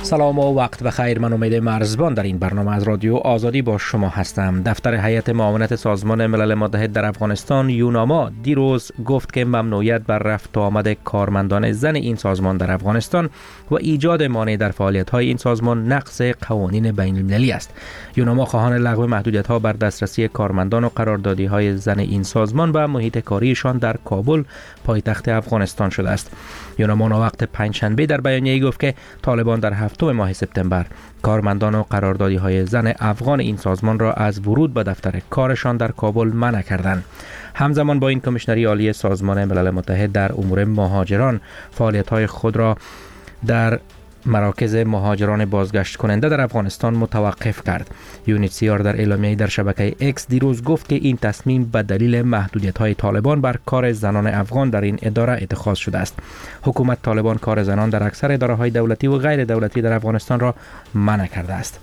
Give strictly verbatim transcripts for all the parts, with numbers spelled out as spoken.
سلام و وقت بخیر. من امید مرزبان در این برنامه از رادیو آزادی با شما هستم. دفتر هیئت معاونت سازمان ملل متحد در افغانستان یوناما دیروز گفت که ممنوعیت بر رفت و آمد کارمندان زن این سازمان در افغانستان و ایجاد مانع در فعالیت‌های این سازمان نقض قوانین بین المللی است. یوناما خواهان لغو محدودیت‌ها بر دسترسی کارمندان و قراردادی‌های زن این سازمان و محیط کاریشان در کابل پایتخت افغانستان شده است. یوناما وقت پنجشنبه در بیانیه‌ای گفت که طالبان در هفتم ماه سپتامبر کارمندان و قراردادی‌های زن افغان این سازمان را از ورود به دفتر کارشان در کابل منع کردند. همزمان با این کمیشنری عالی سازمان ملل متحد در امور مهاجران فعالیت‌های خود را در مراکز مهاجران بازگشت کننده در افغانستان متوقف کرد. یونیسیار در اعلامیه‌ای در شبکه اکس دیروز گفت که این تصمیم به دلیل محدودیت‌های طالبان بر کار زنان افغان در این اداره اتخاذ شده است. حکومت طالبان کار زنان در اکثر اداره‌های دولتی و غیر دولتی در افغانستان را منع کرده است.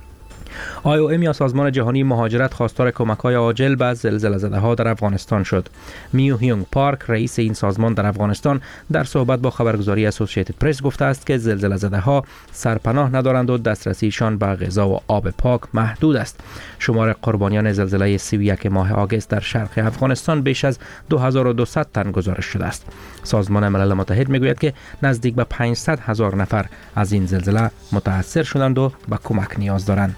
آی او ام یا سازمان جهانی مهاجرت خواستار کمک‌های عاجل به زلزله زده‌ها در افغانستان شد. میو هیونگ پارک رئیس این سازمان در افغانستان در صحبت با خبرگزاری اسوسییتد پرس گفته است که زلزله زده‌ها سرپناه ندارند و دسترسیشان به غذا و آب پاک محدود است. شمار قربانیان زلزله سی و یک ماه آگوست در شرق افغانستان بیش از دو هزار و دویست تن گزارش شده است. سازمان ملل متحد میگوید که نزدیک به پانصد هزار نفر از این زلزله متاثر شدند و به کمک نیاز دارند.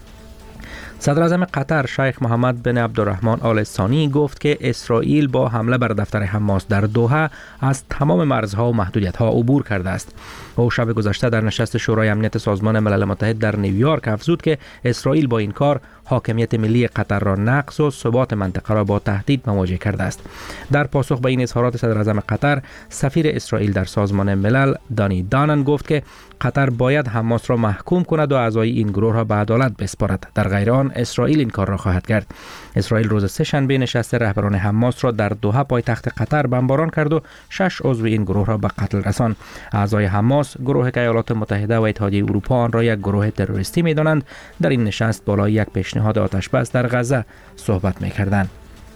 صدر اعظم قطر شیخ محمد بن عبدالرحمن آل ثانی گفت که اسرائیل با حمله بر دفتر حماس در دوحه از تمام مرزها و محدودیت‌ها عبور کرده است. او شب گذشته در نشست شورای امنیت سازمان ملل متحد در نیویورک افزود که اسرائیل با این کار حاکمیت ملی قطر را نقض و ثبات منطقه را با تهدید مواجه کرده است. در پاسخ به این اظهارات صدر اعظم قطر، سفیر اسرائیل در سازمان ملل دانی دانن گفت که قطر باید حماس را محکوم کند و اعضای این گروه را به عدالت بسپارد. در غیر آن اسرائیل این کار را خواهد کرد. اسرائیل روز سه شنبه نشست رهبران حماس را در دوحه پایتخت قطر بمباران کرد و شش عضو این گروه را به قتل رساند. اعضای حماس گروه که ایالات متحده و اتحادیه اروپا آن را یک گروه تروریستی می‌دانند در این نشست بالای یک پیشنهاد آتش بس در غزه صحبت می‌کردند.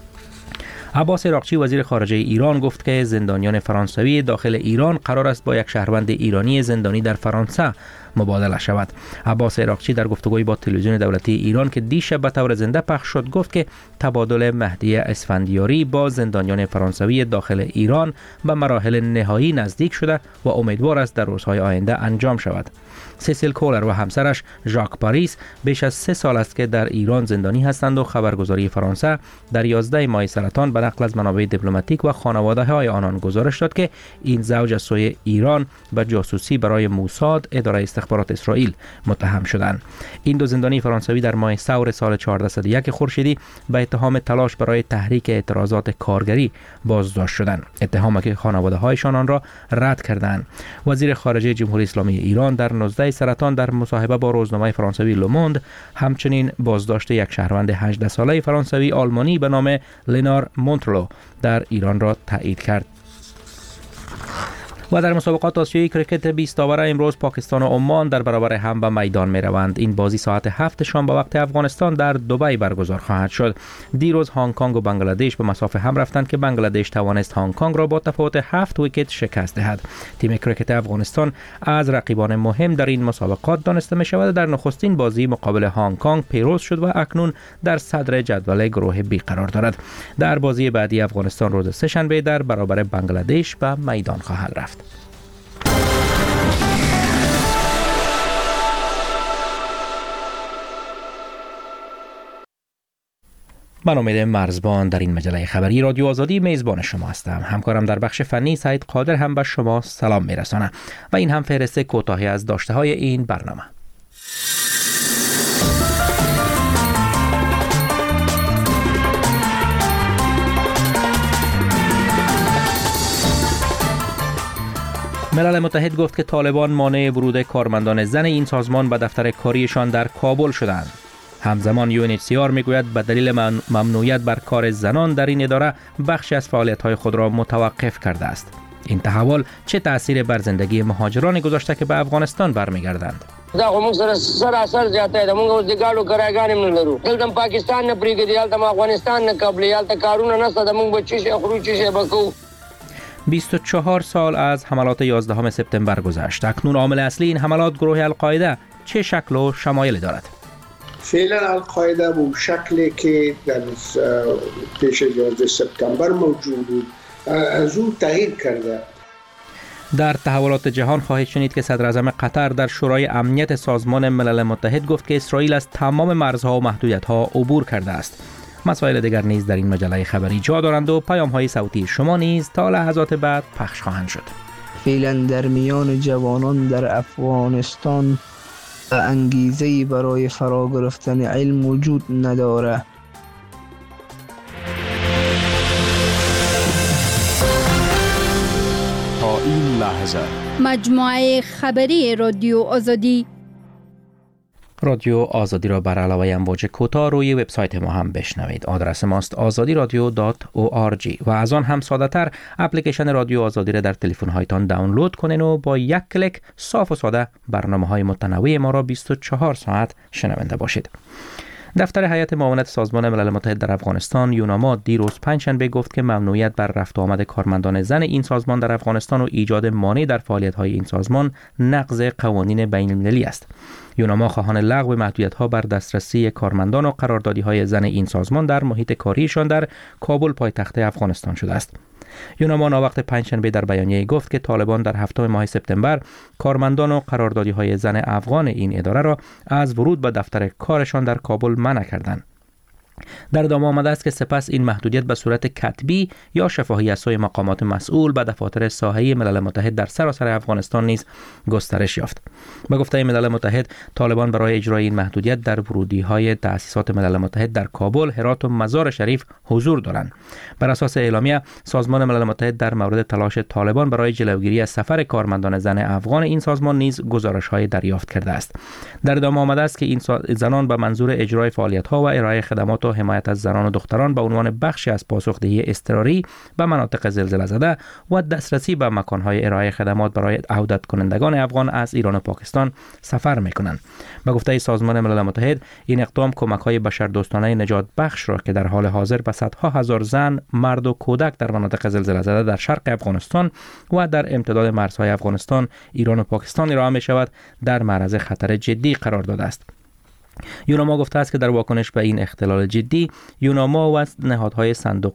عباس عراقچی وزیر خارجه ایران گفت که زندانیان فرانسوی داخل ایران قرار است با یک شهروند ایرانی زندانی در فرانسه مبادله شود. عباس عراقچی در گفتگوی با تلویزیون دولتی ایران که دیشب به طور زنده پخش شد گفت که تبادل مهدی اسفندیاری با زندانیان فرانسوی داخل ایران به مراحل نهایی نزدیک شده و امیدوار است در روزهای آینده انجام شود. سیسیل کولر و همسرش ژاک پاریس بیش از سه سال است که در ایران زندانی هستند و خبرگزاری فرانسه در یازده ماه سرطان به نقل از منابع دیپلماتیک و خانواده‌های آنان گزارش داد که این زوج از سوی ایران به جاسوسی برای موساد اداره استخبارات اسرائیل متهم شدند. این دو زندانی فرانسوی در ماه ثور سال چهاردهصد و یک خورشیدی به اتهام تلاش برای تحریک اعتراضات کارگری بازداشت شدند. اتهامی که خانواده‌هایشان آن را رد کردند. وزیر خارجه جمهوری اسلامی ایران در نوزده سرطان در مصاحبه با روزنامه فرانسوی لوموند همچنین بازداشت یک شهروند هجده ساله فرانسوی آلمانی به نام لنار مونترلو در ایران را تایید کرد. و در مسابقات آسیایی کرکت بیست آوره امروز پاکستان و عمان در برابر هم به میدان می روند. این بازی ساعت هفت شام به وقت افغانستان در دبی برگزار خواهد شد. دیروز هنگ کنگ و بنگلادش به مسافه هم رفتند که بنگلادش توانست هنگ کنگ را با تفاوت هفت ویکت شکست دهد. تیم کرکت افغانستان از رقیبان مهم در این مسابقات دانسته می شود. در نخستین بازی مقابل هنگ کنگ پیروز شد و اکنون در صدر جدول گروه بی قرار دارد. در بازی بعدی افغانستان روز سه شنبه در برابر بنگلادش به میدان خواهد رفت. من امید مرزبان در این مجله خبری رادیو آزادی میزبان شما هستم. همکارم در بخش فنی سعید قادر هم به شما سلام میرسانه و این هم فهرست کوتاهی از داشته های این برنامه. ملل متحد گفت که طالبان مانع ورود کارمندان زن این سازمان به دفتر کاریشان در کابل شدند. همزمان یو ان اچ سی آر میگوید به دلیل ممنوعیت بر کار زنان در این اداره بخشی از فعالیت‌های خود را متوقف کرده است. این تحول چه تأثیر بر زندگی مهاجران گذاشته که به افغانستان برمیگردند؟ دا خو موږ سره سراسر زیاته ده. موږ اوس د ګاډو کراګانې هم نه لرو. دلته پاکستان نه پرېږدي، هلته افغانستان نه قبلې، هلته کارونه نشته ده. موږ به څه شی خورو، څه شی به کوو. بیست و چهار سال از حملات یازدهم سپتامبر گذشت. اکنون عامل اصلی این حملات گروه القاعده چه شکل و شمایلی دارد؟ فعلا القاعده به شکلی که در پیش از یازده سپتامبر موجود بود از او تغییر کرده. در تحولات جهان خواهید شنید که صدر اعظم قطر در شورای امنیت سازمان ملل متحد گفت که اسرائیل از تمام مرزها و محدودیت‌ها عبور کرده است. مسائل دیگر نیز در این مجله خبری جا دارند و پیام‌های صوتی شما نیز تا لحظات بعد پخش خواهند شد. فعلا در میان جوانان در افغانستان انگیزه‌ای برای فرا گرفتن علم وجود ندارد. تا این لحظه مجموعه خبری رادیو آزادی رادیو آزادی را بر علاوه امواج کوتاه روی وبسایت ما هم بشنوید. آدرس ماست آزادی رادیو دات او آر جی و از آن هم ساده تر اپلیکیشن رادیو آزادی را در تلفن هایتان دانلود کنین و با یک کلیک صاف و ساده برنامه های متنوع ما را بیست و چهار ساعت شنونده باشید. دفتر هیئت معاونت سازمان ملل متحد در افغانستان یوناما دیروز پنجشنبه گفت که ممنوعیت بر رفت و آمد کارمندان زن این سازمان در افغانستان و ایجاد مانع در فعالیت‌های این سازمان نقض قوانین بین‌المللی است. یوناما خواهان لغو محدودیت‌ها بر دسترسی کارمندان و قراردادی‌های زن این سازمان در محیط کاریشان در کابل پایتخت افغانستان شده است. یوناما ناوقت پنجشنبه در بیانیه گفت که طالبان در هفتم ماه سپتامبر کارمندان و قراردادی‌های زن افغان این اداره را از ورود به دفتر کارشان در کابل منع کردند. در ادامه آمده است که سپس این محدودیت به صورت کتبی یا شفاهی از سوی مقامات مسئول به دفاتر ساحه‌ای ملل متحد در سراسر افغانستان نیز گسترش یافت. به گفته ملل متحد، طالبان برای اجرای این محدودیت در ورودی‌های تأسیسات ملل متحد در کابل، هرات و مزار شریف حضور دارند. بر اساس اعلامیه، سازمان ملل متحد در مورد تلاش طالبان برای جلوگیری از سفر کارمندان زن افغان این سازمان نیز گزارش‌های دریافت کرده است. در ادامه آمده است که این زنان به منظور اجرای فعالیت‌ها و ارائه خدمات و حمایت از زنان و دختران به عنوان بخشی از پاسخدهی اضطراری به مناطق زلزله زده و دسترسی به مکان‌های ارائه خدمات برای عودت کنندگان افغان از ایران و پاکستان سفر می‌کنند. به گفته سازمان ملل متحد، این اقدام کمک‌های بشردوستانه نجات بخش را که در حال حاضر به صدها هزار زن، مرد و کودک در مناطق زلزله زده در شرق افغانستان و در امتداد مرزهای افغانستان، ایران و پاکستان ارائه می‌شود، در معرض خطر جدی قرار داده است. یوناما گفته است که در واکنش به این اختلال جدی، یوناما و نهادهای صندوق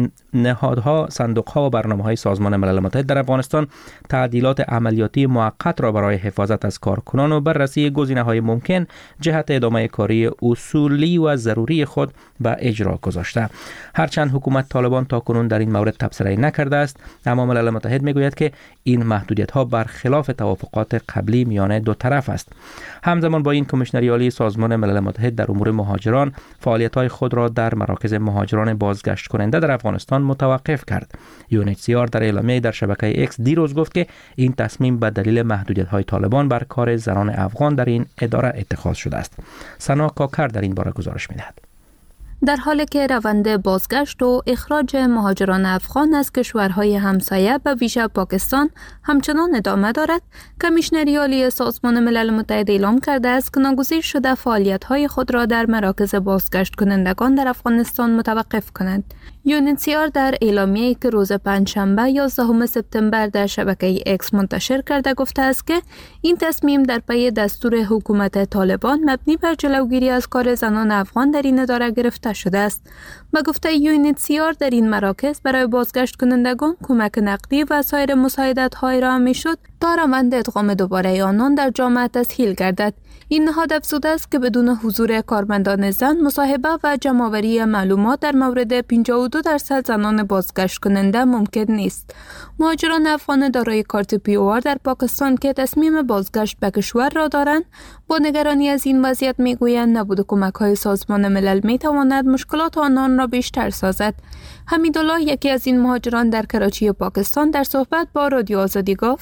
نهادها صندوق‌ها و برنامه‌های سازمان ملل متحد در افغانستان تعدیلات عملیاتی موقت را برای حفاظت از کارکنان و بررسی گزینه‌های ممکن جهت ادامه کاری اصولی و ضروری خود به اجرا گذاشته. هرچند حکومت طالبان تاکنون در این مورد تبصره نکرده است، اما ملل متحد میگوید که این محدودیت‌ها برخلاف توافقات قبلی میان دو طرف است. همزمان با این، کمیشنری عالی سازمان ملل متحد در امور مهاجران فعالیت‌های خود را در مراکز مهاجران بازگشت کننده در افغانستان متوقف کرد. یو ان اچ سی آر در اعلامیه در شبکه اکس دیروز گفت که این تصمیم به دلیل محدودیت‌های طالبان بر کار زنان افغان در این اداره اتخاذ شده است. سنا کاکر در این باره گزارش می‌دهد. در حالی که روند بازگشت و اخراج مهاجران افغان از کشورهای همسایه به ویژه پاکستان همچنان ادامه دارد، کمیشنری عالی سازمان ملل متحد اعلام کرده است که ناگزیر شده فعالیت‌های خود را در مراکز بازگشت کنندگان در افغانستان متوقف کند. یو ان اچ سی آر در اعلامیه‌ای که روز پنجشنبه یازدهم سپتامبر در شبکه اکس منتشر کرده گفته است که این تصمیم در پی دستور حکومت طالبان مبنی بر جلوگیری از کار زنان افغان در این اداره گرفته شده است. به گفته یو ان اچ سی آر، در این مراکز برای بازگشت کنندگان کمک نقدی و سایر مساعدت‌های ارائه می‌شد تا روند ادغام دوباره آنان در جامعه تسهیل گردد. این نهاد افزوده است که بدون حضور کارمندان زن، مصاحبه و جمع‌آوری معلومات در مورد پنجاه و دو درصد زنان بازگشت کننده ممکن نیست. مهاجران افغان دارای کارت پی او آر در پاکستان که تصمیم بازگشت به کشور را دارند، با نگرانی از این وضعیت میگویند نبود کمک‌های سازمان ملل میتواند مشکلات آنان را بیشتر سازد. حمیدالله، یکی از این مهاجران در کراچی پاکستان، در صحبت با رادیو آزادی گفت: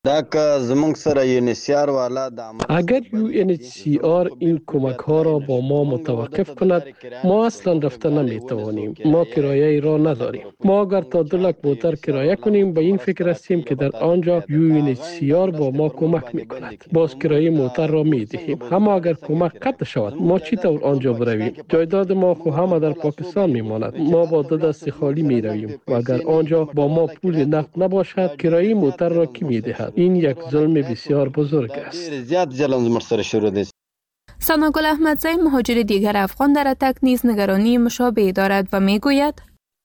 اگر یو ان اچ سی آر این کمک ها را با ما متوقف کند، ما اصلا رفته نمی توانیم. ما کرایه را نداریم. ما اگر تا دو لک موتر کرایه کنیم به این فکر هستیم که در آنجا یو ان اچ سی آر با ما کمک می کند. باز کرایه موتر را می دهیم. اما اگر کمک قطع شود، ما چی طور آنجا برویم؟ جایداد ما خو همه در پاکستان می ماند. ما با دو دست خالی می رویم و اگر آنجا با ما پول نقد نباشد، کرایه موتر را کی می دهد؟ این یک ظلم بسیار بزرگ است. ثناگل احمدزی مهاجر دیگر افغان در اتک نیز نگرانی مشابه دارد و می گوید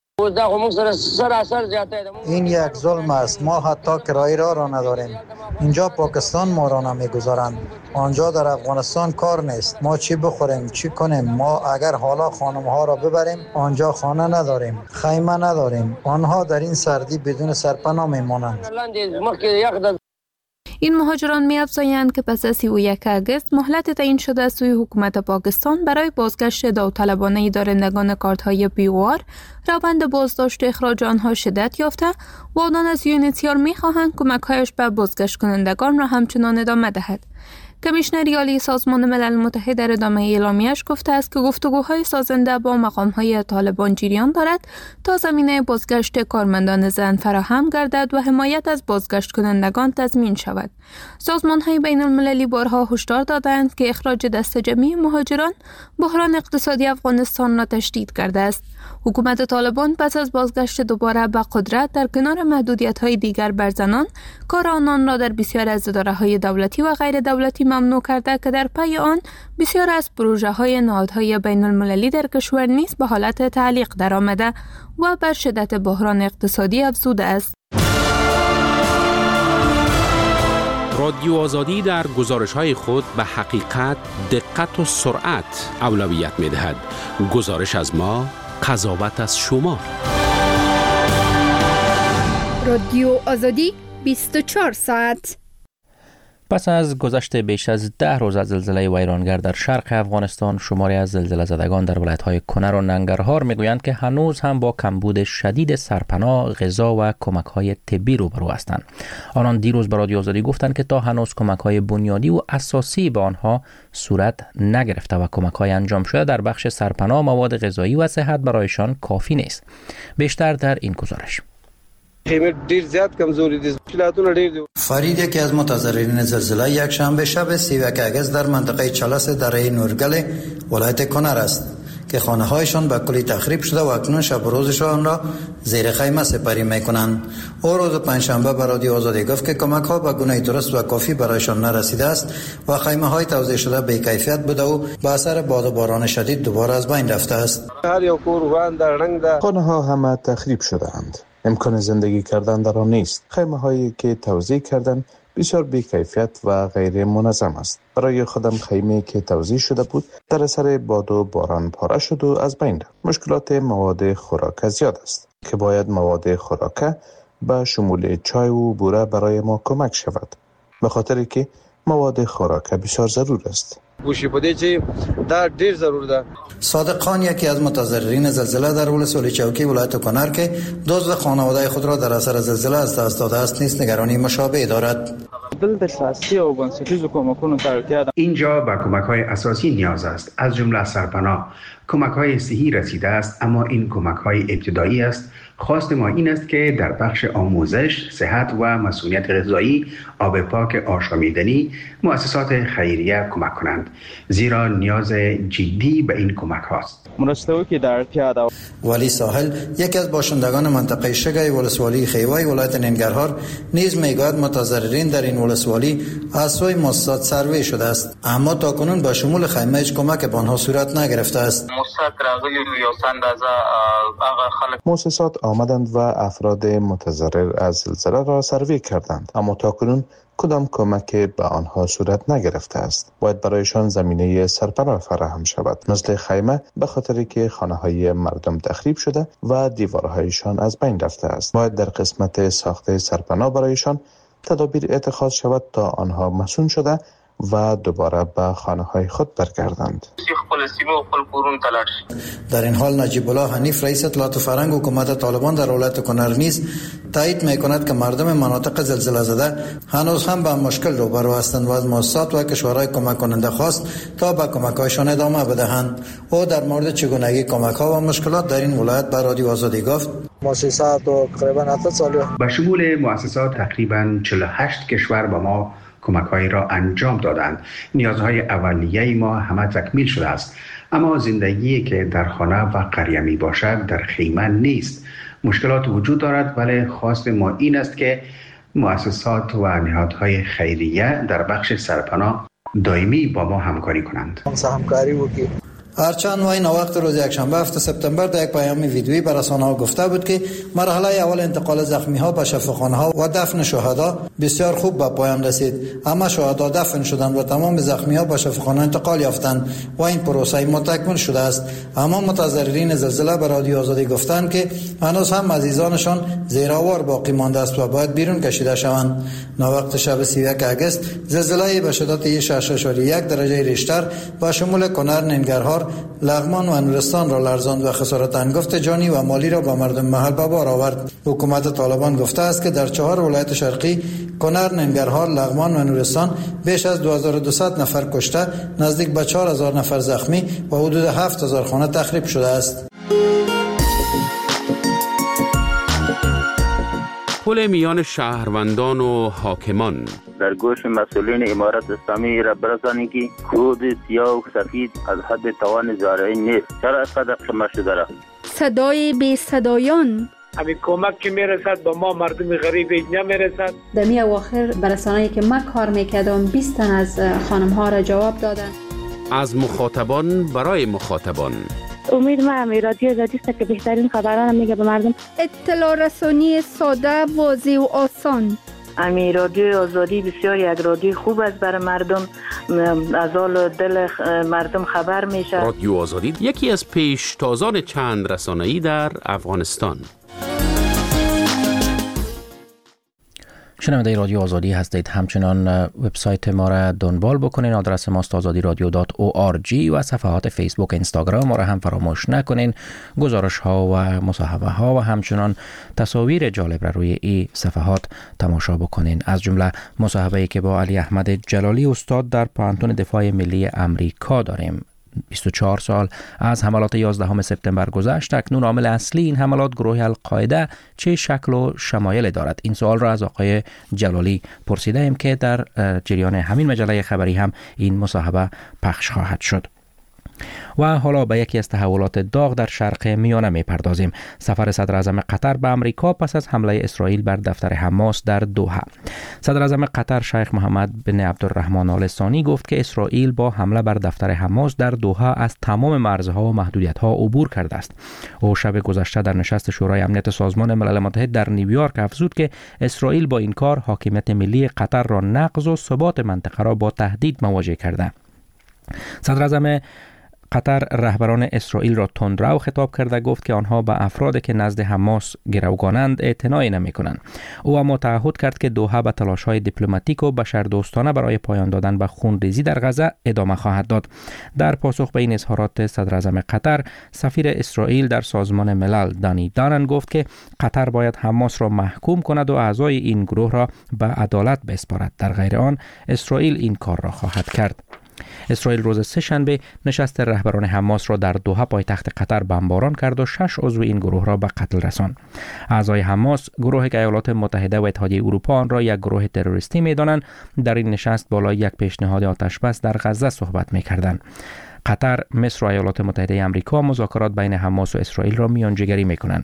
این یک ظلم است. ما حتی کرایه را را نداریم. اینجا پاکستان ما را نمیگذارند. آنجا در افغانستان کار نیست. ما چی بخوریم، چی کنیم؟ ما اگر حالا خانم ها را ببریم، آنجا خانه نداریم، خیمه نداریم. آنها در این سردی بدون سرپناه میمانند. این مهاجران می افزایند که پس از سی و یک آگوست مهلت تعیین شده سوی حکومت پاکستان برای بازگشت داوطلبانه دارندگان کارت‌های پی او آر، روند بازداشت و اخراج آنها شدت یافته و آنان از یو ان اچ سی آر می خواهند کمک‌هایش به بازگشت کنندگان را همچنان ادامه دهد. کمیشنر عالی سازمان ملل متحد در ادامه اعلامیه‌اش گفته است که گفتگوهای سازنده با مقام‌های طالبان جریان دارد تا زمینه بازگشت کارمندان زن فراهم گردد و حمایت از بازگشت کنندگان تضمین شود. سازمان‌های بین‌المللی بارها هشدار دادند که اخراج دست جمعی مهاجران بحران اقتصادی افغانستان را تشدید کرده است. حکومت طالبان پس از بازگشت دوباره به قدرت در کنار محدودیت‌های دیگر بر زنان، کار آنان را در بسیار از اداره‌های دولتی و غیر دولتی ممنوع کرده که در پی آن بسیار از پروژه‌های نهادهای بین‌المللی در کشور نیز به حالت تعلیق درآمده و بر شدت بحران اقتصادی افزوده است. رادیو آزادی در گزارش‌های خود به حقیقت، دقت و سرعت اولویت می‌دهد. گزارش از ما، قضاوت از شما. رادیو آزادی بیست و چهار ساعت. پس از گذشت بیش از ده روز از زلزله ویرانگر در شرق افغانستان، شماری از زلزله زدگان در ولایت‌های کنر و ننگرهار میگویند که هنوز هم با کمبود شدید سرپناه، غذا و کمک‌های طبی روبرو هستند. آنان دیروز به رادیو آزادی گفتند که تا هنوز کمک‌های بنیادی و اساسی به آنها صورت نگرفته و کمک‌های انجام شده در بخش سرپناه، مواد غذایی و صحت برایشان کافی نیست. بیشتر در این گزارش. فرید یکی از متضررین زلزله یک شنبه شب سی و یک آگوست در منطقه چالس دره نورگل ولایت کنر است که خانه هایشان به کلی تخریب شده و اکنون شب و روزشان را زیر خیمه سپری میکنند. او روز پنجشنبه به رادیو آزادی گفت که کمک ها به گونه درست و کافی برایشان نرسیده است و خیمه های توزیع شده بی کیفیت بوده و به اثر باد و باران شدید دوباره از بین رفته است. خانه ها همه تخریب شده‌اند. امکان زندگی کردن در آن نیست. خیمه هایی که توزیع کردن بسیار بی‌کیفیت و غیر منظم است. برای خودم خیمه که توزیع شده بود در اثر باد و باران پاره شد و از بین رفت. مشکلات مواد خوراک زیاد است که باید مواد خوراک به شمول چای و بوره برای ما کمک شود، به خاطر که مواد خوراک بسیار ضرور است. گوشی بده چی در ډیر ضرور ده. صادق خان یکی از متضررین زلزله در ولسوالی چوکی ولایت کنر که دزد خانواده خود را در اثر زلزله از دست داده است نیز نگرانی مشابه دارد. اینجا به کمک‌های اساسی نیاز است، از جمله سرپناه. کمک‌های صحی رسیده است، اما این کمک‌های ابتدایی است. خواست ما این است که در بخش آموزش، صحت و مسئولیت غذایی، آب پاک آشامیدنی، مؤسسات خیریه کمک کنند، زیرا نیاز جدی به این کمک هاست. ولی ساحل یکی از باشندگان منطقه شگای ولسوالی خیوای ولایت ننگرهار نیز میگوید متضررین در این ولسوالی از سوی مؤسسات سروی شده است، اما تاکنون به شمول خیمه هیچ کمک به آنها صورت نگرفته است. مؤسسات آمدند و افراد متضرر از زلزله را سروی کردند، اما تاکنون کدام کمک به آنها صورت نگرفته است. باید برایشان زمینه سرپناه فراهم شود، مثل خیمه، به خاطر که خانه‌های مردم تخریب شده و دیوارهایشان از بین رفته است. باید در قسمت ساخت سرپناه برایشان تدابیر اتخاذ شود تا آنها مسون شده و دوباره به خانه‌های خود برگردند. در این حال نجیب الله حنیف رئیس اطلاعات فرهنگ حکومت طالبان در ولایت کنر نیز تایید میکند که مردم مناطق زلزله زده هنوز هم با مشکل روبرو هستند و از مؤسسات و کشورهای کمک کننده خواست تا به کمک‌هایشان ادامه بدهند. او در مورد چگونگی کمک‌ها و مشکلات در این ولایت به رادیو آزادی گفت: مؤسسات تقریبا هفت سال به شمول مؤسسات تقریبا چهل و هشت کشور به ما کمک‌هایی را انجام دادند. نیازهای اولیه ما همه تکمیل شده است، اما زندگی که در خانه و قریه می باشد در خیمه نیست. مشکلات وجود دارد، ولی خواست ما این است که مؤسسات و نهادهای خیریه در بخش سرپناه دائمی با ما همکاری کنند. همکاری وکړي. هرچند وای وقت روز یکشنبه هفتم سپتامبر در یک پیام ویدیویی به رسانه‌ها گفته بود که مرحله اول انتقال زخمی‌ها به شفاخانه‌ها و دفن شهدا بسیار خوب به پایان رسید. اما شهدا دفن شدند و تمام زخمی‌ها به شفاخانه انتقال یافتند و این پروسه متکمل شده است. اما متضررین زلزله به رادیو آزادی گفتند که هنوز هم عزیزانشان زیرآوار باقی مانده است و باید بیرون کشیده شوند. وقت شب سی و یک اگست زلزله به شدت شش و یک درجه ریشتر با شمول کنر، ننگرهار، لغمان و نورستان را لرزاند و خسارت انگفت جانی و مالی را به مردم محل به بار آورد. حکومت طالبان گفته است که در چهار ولایت شرقی کنر، ننگرهار، لغمان و نورستان بیش از دو هزار و دویست نفر کشته، نزدیک به چهار هزار نفر زخمی و حدود هفت هزار خانه تخریب شده است. پل میان شهروندان و حاکمان در گوش مسئولین امارت اسلامی را برسانی که خود سیاه و سفید از حد توان زارعین نیست. چرا اینقدر شما شده را؟ صدای بی صدایان. همین کمک که میرسد به ما مردم غریب نمیرسد. در می اواخر برسانه‌ای که من کار میکردم بیست تن از خانم ها را جواب دادن. از مخاطبان برای مخاطبان. امید ما هم رادیو آزادی است که بهترین خبران میگه به مردم. اطلاع رسانی ساده، واضح و آسان. امی رادیو آزادی بسیار یک رادیو خوب است برای مردم، از حال دل مردم خبر میشه. رادیو آزادی یکی از پیشتازان چند رسانه‌ای در افغانستان. شنونده رادیو آزادی هستید. همچنان وبسایت ما را دنبال بکنین. آدرس ماست آزادی رادیو دات او آر جی و صفحات فیسبوک، اینستاگرام ما را هم فراموش نکنین. گزارش ها و مصاحبه ها و همچنان تصاویر جالب را روی این صفحات تماشا بکنین. از جمله مصاحبه‌ای که با علی احمد جلالی استاد در پانتون دفاع ملی امریکا داریم. بیست و چهار سال از حملات یازدهم سپتامبر گذشت. اکنون عامل اصلی این حملات گروه القاعده چه شکل و شمایل دارد؟ این سوال را از آقای جلالی پرسیده ایم که در جریان همین مجله خبری هم این مصاحبه پخش خواهد شد. و حالا به یکی از تحولات داغ در شرق میانه می پردازیم. سفر صدر اعظم قطر به امریکا پس از حمله اسرائیل بر دفتر حماس در دوحه. صدر اعظم قطر شیخ محمد بن عبدالرحمن آل ثانی گفت که اسرائیل با حمله بر دفتر حماس در دوحه از تمام مرزها و محدودیت‌ها عبور کرده است. او شب گذشته در نشست شورای امنیت سازمان ملل متحد در نیویورک افزود که اسرائیل با این کار حاکمیت ملی قطر را نقض و ثبات منطقه را با تهدید مواجه کرده. صدر اعظم قطر رهبران اسرائیل را تندرو خطاب کرده گفت که آنها به افرادی که نزد حماس گروگانند اعتنایی نمی‌کنند. او اما تعهد کرد که دوحه به تلاش‌های دیپلماتیک و بشردوستانه برای پایان دادن به خونریزی در غزه ادامه خواهد داد. در پاسخ به این اظهارات صدر اعظم قطر، سفیر اسرائیل در سازمان ملل دانی دانن گفت که قطر باید حماس را محکوم کند و اعضای این گروه را به عدالت بسپارد. در غیر آن اسرائیل این کار را خواهد کرد. اسرائیل روز سه‌شنبه نشست رهبران حماس را در دوحه پایتخت قطر بمباران کرد و شش عضو این گروه را به قتل رساند. اعضای حماس، گروهی که ایالات متحده و اتحادیه اروپا آن را یک گروه تروریستی می‌دانند، در این نشست بالای یک پیشنهاد آتش‌بس در غزه صحبت می‌کردند. قطر، مصر و ایالات متحده آمریکا مذاکرات بین حماس و اسرائیل را میانجیگری می‌کنند.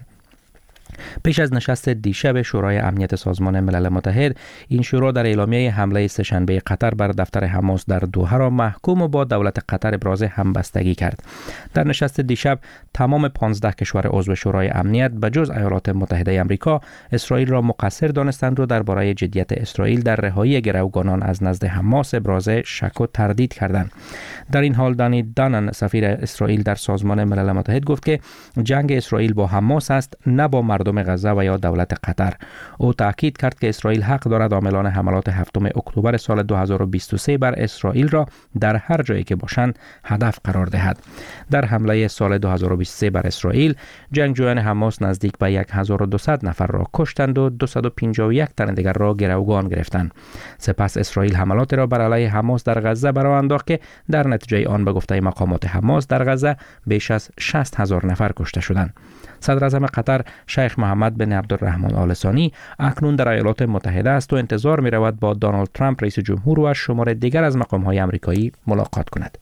پیش از نشست دیشب شورای امنیت سازمان ملل متحد، این شورا در اعلامیه حمله سه‌شنبه قطر بر دفتر حماس در دوحه را محکوم و با دولت قطر ابراز همبستگی کرد. در نشست دیشب تمام پانزده کشور عضو شورای امنیت به جز ایالات متحده آمریکا اسرائیل را مقصر دانستند و درباره جدیت اسرائیل در رهایی گروگانان از نزد حماس ابراز شک و تردید کردند. در این حال دانی دانن، سفیر اسرائیل در سازمان ملل متحد، گفت که جنگ اسرائیل با حماس است، نه با مردم غزه و یا دولت قطر. او تاکید کرد که اسرائیل حق دارد عاملان حملات هفتم اکتبر سال دو هزار و بیست و سه بر اسرائیل را در هر جایی که باشند هدف قرار دهد. در حمله سال دو هزار و بیست و سه بر اسرائیل، جنگجویان حماس نزدیک به هزار و دویست نفر را کشتند و دویست و پنجاه و یک تن دیگر را گروگان گرفتند. سپس اسرائیل حملات را بر علیه حماس در غزه به راه انداخت که در نتیجه آن به گفته مقامات حماس در غزه بیش از شصت هزار نفر کشته شدند. صدر اعظم قطر شیخ محمد بن عبدالرحمن آل ثانی اکنون در ایالات متحده است و انتظار می رود با دونالد ترامپ رئیس جمهور و شمار دیگر از مقام‌های آمریکایی ملاقات کند.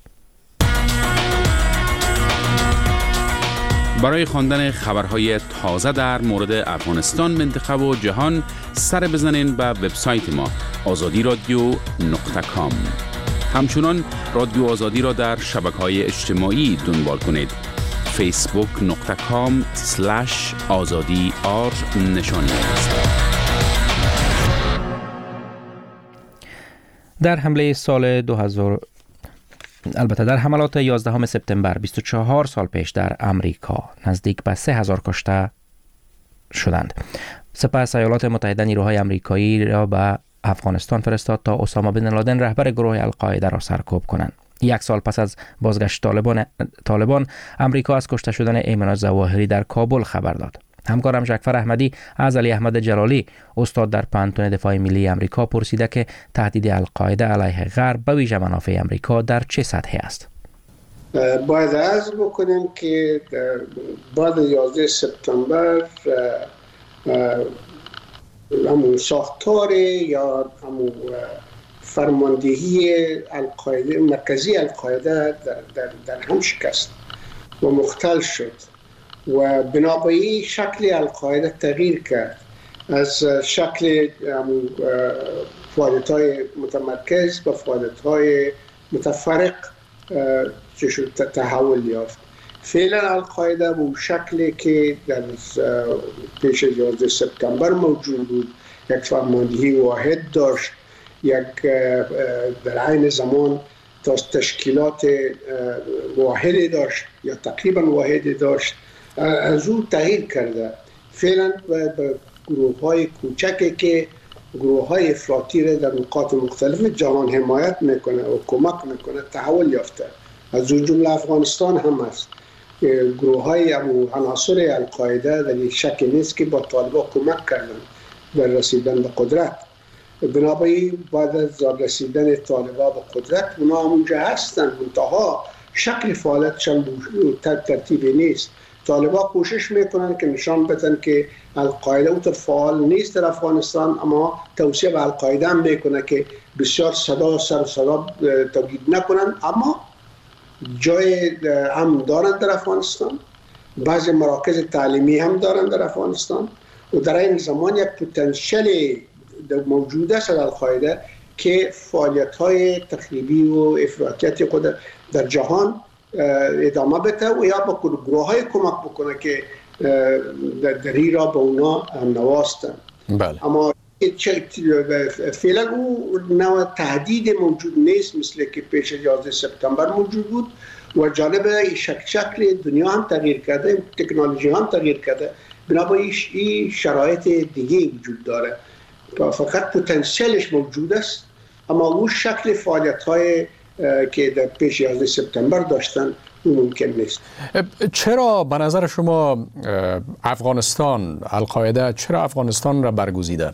برای خواندن خبرهای تازه در مورد افغانستان، منطقه و جهان سر بزنین به وبسایت ما آزادی رادیو نقطه کام. همچنان رادیو آزادی را در شبکه‌های اجتماعی دنبال کنید. فیسبوک نقطه کام سلش آزادی آر نشانی است. در حمله سال دو هزار البته در حملات یازدهم سپتامبر بیست و چهار سال پیش در امریکا نزدیک به سه هزار کشته شدند. سپس ایالات متحده نیروهای امریکایی را به افغانستان فرستاد تا اسامه بن لادن رهبر گروه القاعده را سرکوب کنند. یک سال پس از بازگشت طالبان طالبان امریکا از کشته شدن ایمن ظواهری در کابل خبر داد. همکارم جعفر احمدی از علی احمد جلالی استاد در پانتون دفاع ملی امریکا پرسیده که تهدید القاعده علیه غرب به ویژه منافع امریکا در چه سطحی است؟ باید عرض بکنیم که بعد یازده سپتامبر همون ساختار یا همون فرماندهی القاعده مرکزی القاعده در, در, در هم شکست و مختل شد و بنابراین شکل القاعده تغییر کرد از شکل فعالیت‌های متمرکز به فعالیت‌های متفرق تحول یافت. فعلا القاعده به شکلی که در پیش یازده سپتامبر موجود بود، یک فرماندهی واحد داشت، یک در عین زمان تشکیلات واحدی داشت یا تقریبا واحدی داشت، از او تغییر کرده. فعلا به گروه های کوچکی که گروه های افراطی را در نقاط مختلف جهان حمایت میکنه و کمک میکنه تحول یافته. از اون جمله افغانستان هم است. گروه های عناصر القاعده در یک شکل نیست که با طالبان کمک کردن در رسیدن به قدرت. بنابراین بعد از رسیدن طالبان به قدرت اونا همونجا هستن، منتها شکل فعالیتشان ترتیبی نیست. طالبان کوشش میکنن که نشان بدن که القاعده اونطور فعال نیست در افغانستان، اما توصیه به القاعده هم میکنه که بسیار صدا سر صدا تولید نکنن، اما جای هم دارن در افغانستان، بعضی مراکز تعلیمی هم دارن در افغانستان و در این زمان یک پتانسیل موجود است در القاعده که فعالیت‌های تخریبی و افراطیت خود در جهان ادامه بده و یا با گروه‌های کمک بکنه که در را به اونا نواستن. بله. اما فعلا او نوع تهدید موجود نیست مثل که پیش یازده سپتامبر موجود بود و جالب شکل شکل دنیا هم تغییر کرده، تکنولوژی هم تغییر کرده، بنابراین این شرایط دیگه وجود داره. فقط پتانسیلش موجود است، اما اون شکل فعالیت‌های که در پیش یازده سپتامبر داشتن اون ممکن نیست. چرا به نظر شما افغانستان، القاعده چرا افغانستان را برگزیده؟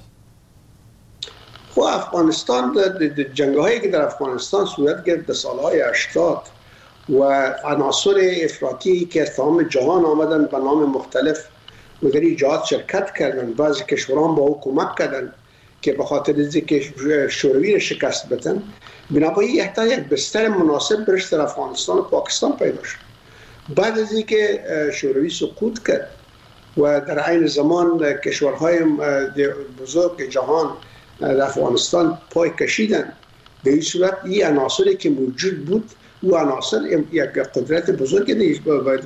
خب افغانستان جنگ‌هایی که در افغانستان صورت گرفت در سال‌های هشتاد و عناصر افراطی که از تمام جهان آمدن به نام مختلف و در ایجاد شرکت کردن، بعضی کشوران با او کمک کردن که به خاطر اینکه شوروی را شکست بدن، بنابراین یحتاج یک بستر مناسب برش در افغانستان و پاکستان پیدا شد. بعد از اینکه شوروی سقوط کرد و در عین زمان کشورهای بزرگ جهان در افغانستان پای کشیدن، به این صورت این عناصری که موجود بود او عناصر یک قدرت بزرگ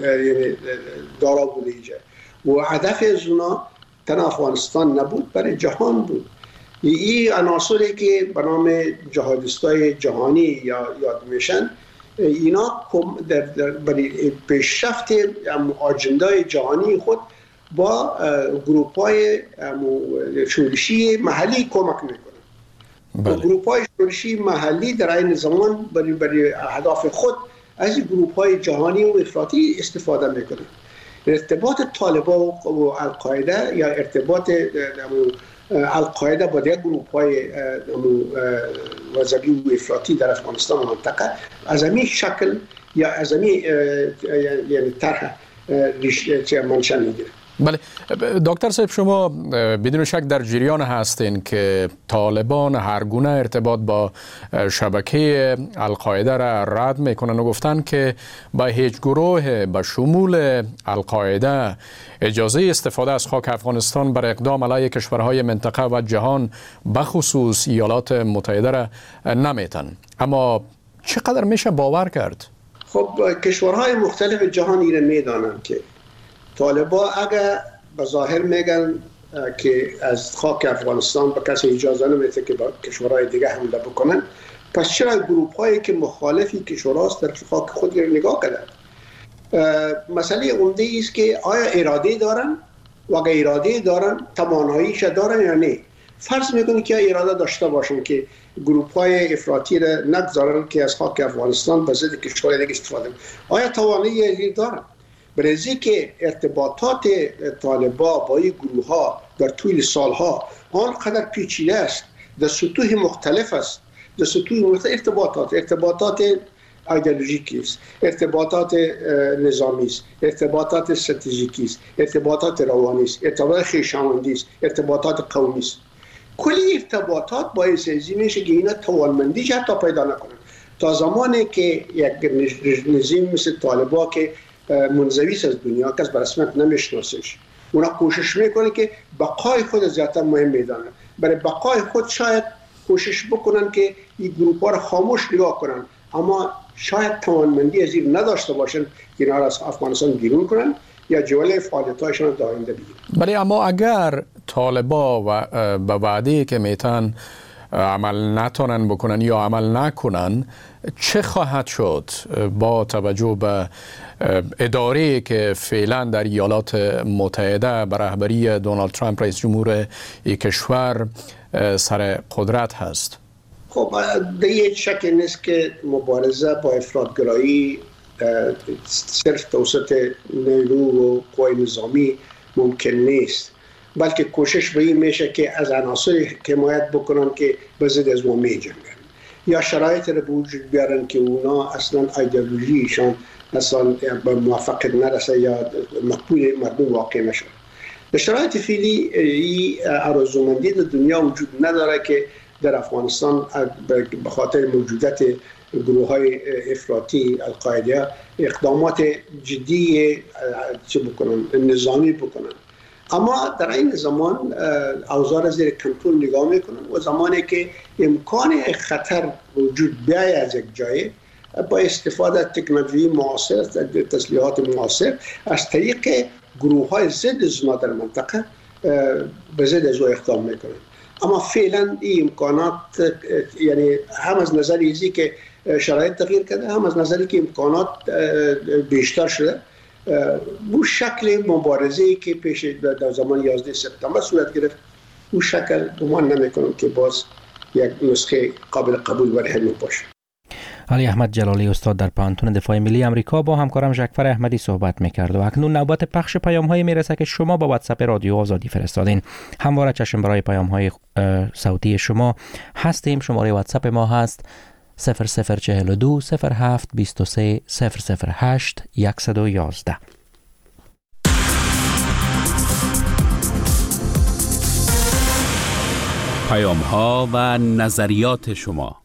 دارا بوده اینجا و هدف از اونا تن افغانستان نبود، برای جهان بود. این عناصری که به نام جهادیستای جهانی یا یاد میشن، اینا در برای پیشرفت اجندای جهانی خود با گروپ های شورشی محلی کمک میکنن. بله. گروپ های شورشی محلی در این زمان برای, برای اهداف خود از گروپ های جهانی و افراطی استفاده میکنن. ارتباط طالبان و القاعده یا ارتباط القاعده با دیگر گروپ های وضعی و افراطی در افغانستان و منطقه از همین شکل یا از همین یعنی طرح منشأ میگیره. بله دکتر صاحب، شما بدون شک در جریان هستین که طالبان هر گونه ارتباط با شبکه القاعده را رد میکنن و گفتن که با هیچ گروه به شمول القاعده اجازه استفاده از خاک افغانستان بر اقدام علیه کشورهای منطقه و جهان بخصوص ایالات متحده را نمیتن. اما چقدر میشه باور کرد؟ خب کشورهای مختلف جهان ایره میدانند که طالبان اگر به ظاهر میگن که از خاک افغانستان به کسی اجازه نمیده که با کشورهای دیگه حمله بکنن، پس چرا گروپ هایی که مخالفی کشوراست در خاک خود رو نگاه کردن؟ مسئله عمده است که آیا اراده دارن و اگر اراده دارن تواناییش دارن یا نه. فرض میکنه که اراده داشته باشن که گروپ های افراطی را نگذارن که از خاک افغانستان به ضد کشورهای دیگه استفاده کنن. آیا توانایی دارن؟ برای که ارتباطات طالبان با این گروه ها در طول سالها آنقدر پیچیده است، در سطوح مختلف است، در سطوح مختلف ارتباطات ارتباطات ایدئولوژیکی است، ارتباطات نظامی است، ارتباطات استراتژیکی است، ارتباطات روانی است، ارتباطات خویشاوندی است، ارتباطات قومی است. کلی ارتباطات باعث ازی میشه که اینا توانمندی حتی پیدا نکنن. تا زمانی که یک نظام مثل طالبان که منزوی از دنیا کس به رسمیت نمیشناسش، اونا کوشش میکنه که بقای خود زیادتر مهم میدانن. برای بقای خود شاید کوشش بکنن که این گروپ ها را خاموش نگاه کنن، اما شاید توانمندی از این نداشته باشن که اینا را از افغانستان بیرون کنن یا جوله فعالیت‌هایشان را آینده بگیرن. ولی اما اگر طالبا و به وعده که میتن عمل نتونن بکنن یا عمل نکنن، چه خواهد شد با توجه به اداره‌ای که فعلا در ایالات متحده به رهبری دونالد ترامپ رئیس جمهور این کشور سر قدرت هست؟ خب دیگه شک نیست که مبارزه با افراطگرایی صرف توسط نیرو و قوای نظامی ممکن نیست، بلکه کوشش به این میشه که از عناصری حمایت بکنن که به ضد از ما میجنگن یا شرایط رو به وجود بیارن که اونا اصلا ایدئولوژیشان اصلا به موفقیت نرسه یا مقبول مردم واقع نشه. در شرایط فعلی این آرزومندی در دنیا وجود نداره که در افغانستان به خاطر موجودیت گروه های افراطی القاعده اقدامات جدی چه بکنن نظامی بکنن، اما در این زمان اوضاع زیر کنترل نگاه میکنن و زمانی که امکان خطر وجود بیاید از یک جای با استفاده از تکنولوژی معاصر، تسلیحات معاصر از طریق گروه های ضد زنا در منطقه به ضد از او اقدام میکنن. اما فعلا این امکانات یعنی هم از نظر ایزی که شرایط تغییر کرده، هم از نظری که امکانات بیشتر شده، بو شکل مبارزه‌ای که پیش در زمان یازده سپتامبر صورت گرفت او شکل گمان نمی‌کنم که باز یک نسخه قابل قبول برای همین باشه. علی احمد جلالی استاد در پانتون دفاع ملی آمریکا با همکارم ژکفر احمدی صحبت می‌کرد و اکنون نوبت پخش پیام‌های میرسه که شما با واتساپ رادیو آزادی فرستادین. همواره چشم برای پیام‌های صوتی شما هستیم. شماره واتساپ ما هست صفر صفر چهل دو صفر هفت بیست و سه صفر صفر هشت صد و یازده. پیام‌ها و نظریات شما.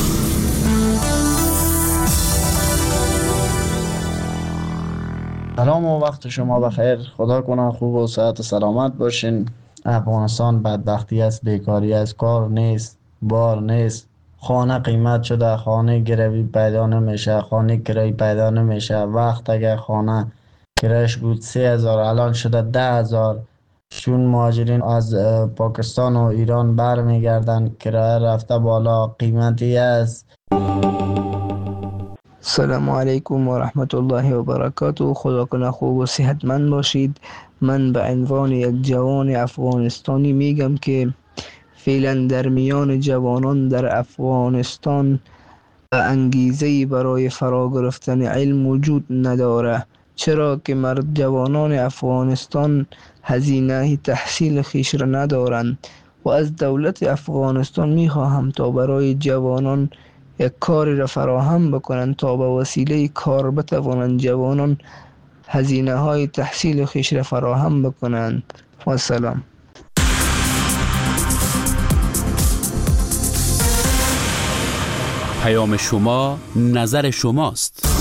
سلام و وقت شما بخیر. خدا کنه خوب و صحت و سلامت باشین. افغانستان بدبختی است، بیکاری است، کار نیست، بار نیست، خانه قیمت شده، خانه گروی پیدا نمیشه، خانه کرایی پیدا نمیشه. وقت اگر خانه کرایش بود سه هزار الان شده ده هزار. چون مهاجرین از پاکستان و ایران برمیگردن کرایه رفته بالا، قیمتی است. السلام علیکم و رحمت الله و برکاته. خدا کنه خوب و صحتمند باشید. من به عنوان یک جوان افغانستانی میگم که فعلا در میان جوانان در افغانستان انگیزه‌ای برای فرا گرفتن علم وجود نداره، چرا که مرد جوانان افغانستان هزینه تحصیل خیش را ندارند و از دولت افغانستان میخواهم تا برای جوانان یک کاری را فراهم بکنند تا به وسیله کار بتوانند جوانان هزینه های تحصیل خیش را فراهم بکنند. و سلام. پیام شما نظر شماست.